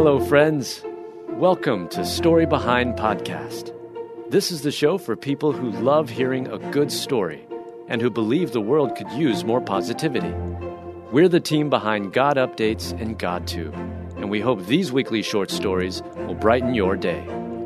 Hello, friends. Welcome to Story Behind Podcast. This is the show for people who love hearing a good story and who believe the world could use more positivity. We're the team behind God Updates and GodTube, and we hope these weekly short stories will brighten your day.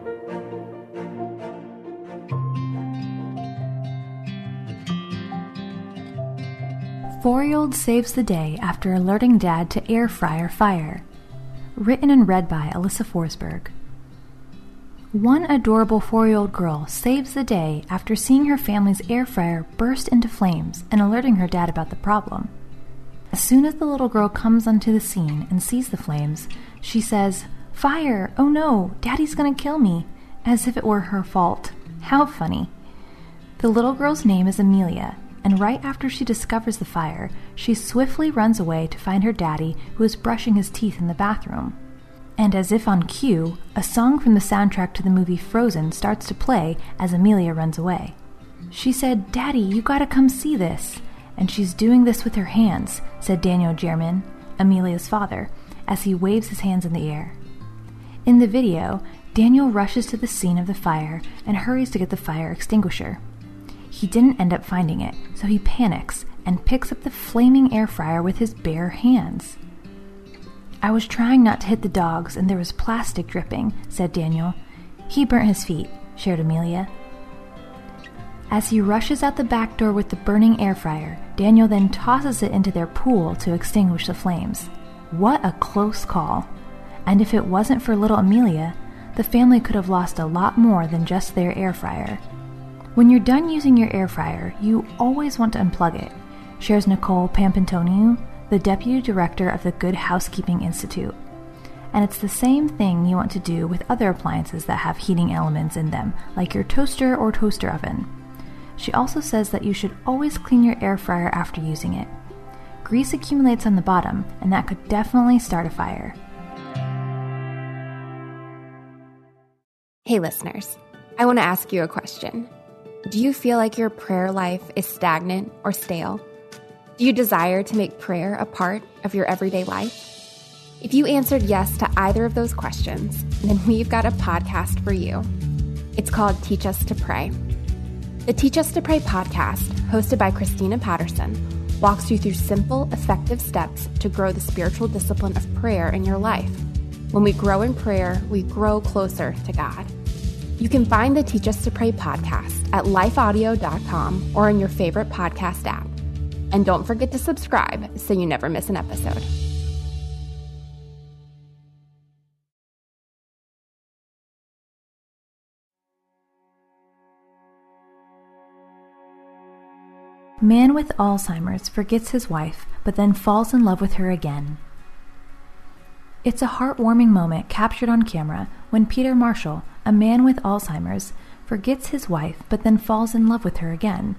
Four-year-old saves the day after alerting dad to air fryer fire. Written and read by Alyssa Forsberg. One adorable 4-year-old girl saves the day after seeing her family's air fryer burst into flames and alerting her dad about the problem. As soon as the little girl comes onto the scene and sees the flames, she says, "Fire! Oh no, Daddy's gonna kill me," as if it were her fault. How funny. The little girl's name is Amelia, and right after she discovers the fire, she swiftly runs away to find her daddy, who is brushing his teeth in the bathroom. And as if on cue, a song from the soundtrack to the movie Frozen starts to play as Amelia runs away. She said, "Daddy, you gotta come see this." And she's doing this with her hands, said Daniel German, Amelia's father, as he waves his hands in the air. In the video, Daniel rushes to the scene of the fire and hurries to get the fire extinguisher. He didn't end up finding it, so he panics and picks up the flaming air fryer with his bare hands. "I was trying not to hit the dogs and there was plastic dripping," said Daniel. "He burnt his feet," shared Amelia. As he rushes out the back door with the burning air fryer, Daniel then tosses it into their pool to extinguish the flames. What a close call. And if it wasn't for little Amelia, the family could have lost a lot more than just their air fryer. When you're done using your air fryer, you always want to unplug it, shares Nicole Pampantoniou, the Deputy Director of the Good Housekeeping Institute. And it's the same thing you want to do with other appliances that have heating elements in them, like your toaster or toaster oven. She also says that you should always clean your air fryer after using it. Grease accumulates on the bottom, and that could definitely start a fire. Hey listeners, I want to ask you a question. Do you feel like your prayer life is stagnant or stale? Do you desire to make prayer a part of your everyday life? If you answered yes to either of those questions, then we've got a podcast for you. It's called Teach Us to Pray. The Teach Us to Pray podcast, hosted by Christina Patterson, walks you through simple, effective steps to grow the spiritual discipline of prayer in your life. When we grow in prayer, we grow closer to God. You can find the Teach Us to Pray podcast at lifeaudio.com or in your favorite podcast app. And don't forget to subscribe so you never miss an episode. Man with Alzheimer's forgets his wife, but then falls in love with her again. It's a heartwarming moment captured on camera when Peter Marshall, a man with Alzheimer's, forgets his wife but then falls in love with her again.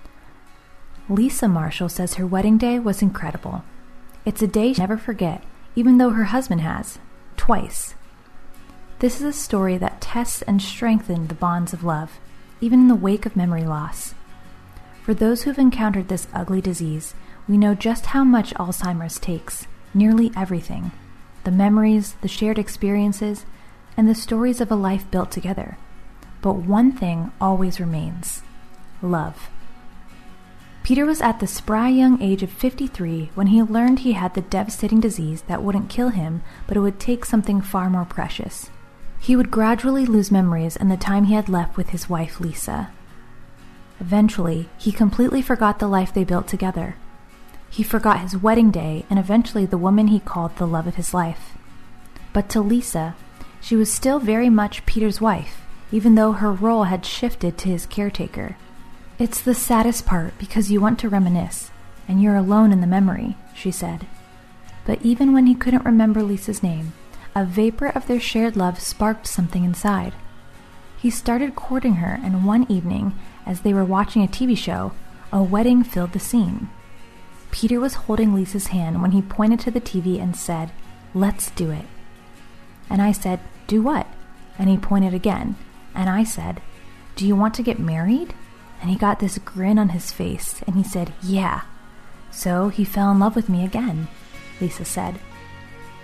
Lisa Marshall says her wedding day was incredible. It's a day she'll never forget, even though her husband has, twice. This is a story that tests and strengthens the bonds of love, even in the wake of memory loss. For those who've encountered this ugly disease, we know just how much Alzheimer's takes, nearly everything. The memories, the shared experiences, and the stories of a life built together. But one thing always remains: love. Peter was at the spry young age of 53 when he learned he had the devastating disease that wouldn't kill him, but it would take something far more precious. He would gradually lose memories in the time he had left with his wife, Lisa. Eventually, he completely forgot the life they built together. He forgot his wedding day and eventually the woman he called the love of his life. But to Lisa, she was still very much Peter's wife, even though her role had shifted to his caretaker. "It's the saddest part because you want to reminisce, and you're alone in the memory," she said. But even when he couldn't remember Lisa's name, a vapor of their shared love sparked something inside. He started courting her, and one evening, as they were watching a TV show, a wedding filled the scene. Peter was holding Lisa's hand when he pointed to the TV and said, "Let's do it." And I said, "Do what?" And he pointed again. And I said, "Do you want to get married?" And he got this grin on his face, and he said, "Yeah." So he fell in love with me again, Lisa said.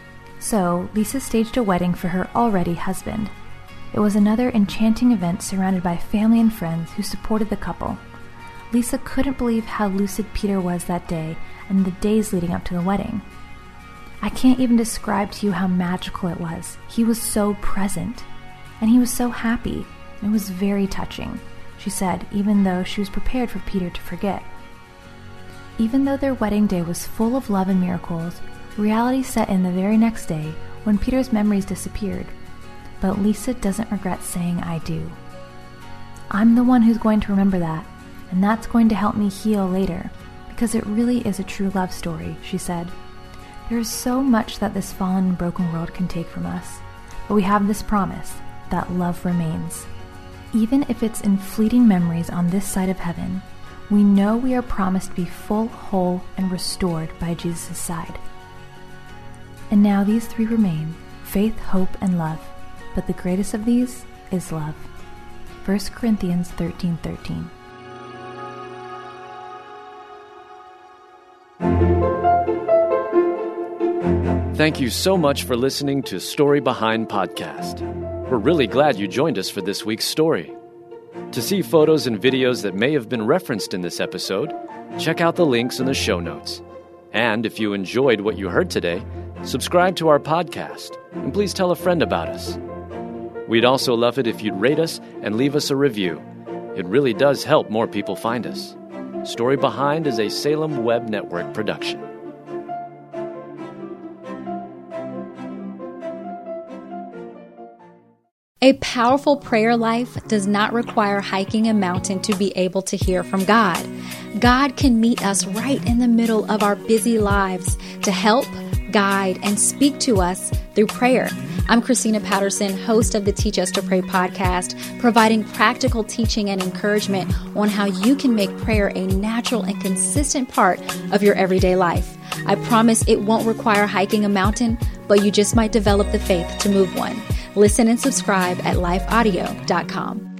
So Lisa staged a wedding for her already husband. It was another enchanting event surrounded by family and friends who supported the couple. Lisa couldn't believe how lucid Peter was that day and the days leading up to the wedding. I can't even describe to you how magical it was. He was so present, and he was so happy. It was very touching, she said, even though she was prepared for Peter to forget. Even though their wedding day was full of love and miracles, reality set in the very next day when Peter's memories disappeared. But Lisa doesn't regret saying I do. I'm the one who's going to remember that, and that's going to help me heal later, because it really is a true love story, she said. There is so much that this fallen and broken world can take from us, but we have this promise that love remains. Even if it's in fleeting memories on this side of heaven, we know we are promised to be full, whole, and restored by Jesus' side. And now these three remain, faith, hope, and love. But the greatest of these is love. 1 Corinthians 13:13. Thank you so much for listening to Story Behind Podcast. We're really glad you joined us for this week's story. To see photos and videos that may have been referenced in this episode, check out the links in the show notes. And if you enjoyed what you heard today, subscribe to our podcast, and please tell a friend about us. We'd also love it if you'd rate us and leave us a review. It really does help more people find us. Story Behind is a Salem Web Network production. A powerful prayer life does not require hiking a mountain to be able to hear from God. God can meet us right in the middle of our busy lives to help, guide, and speak to us through prayer. I'm Christina Patterson, host of the Teach Us to Pray podcast, providing practical teaching and encouragement on how you can make prayer a natural and consistent part of your everyday life. I promise it won't require hiking a mountain, but you just might develop the faith to move one. Listen and subscribe at lifeaudio.com.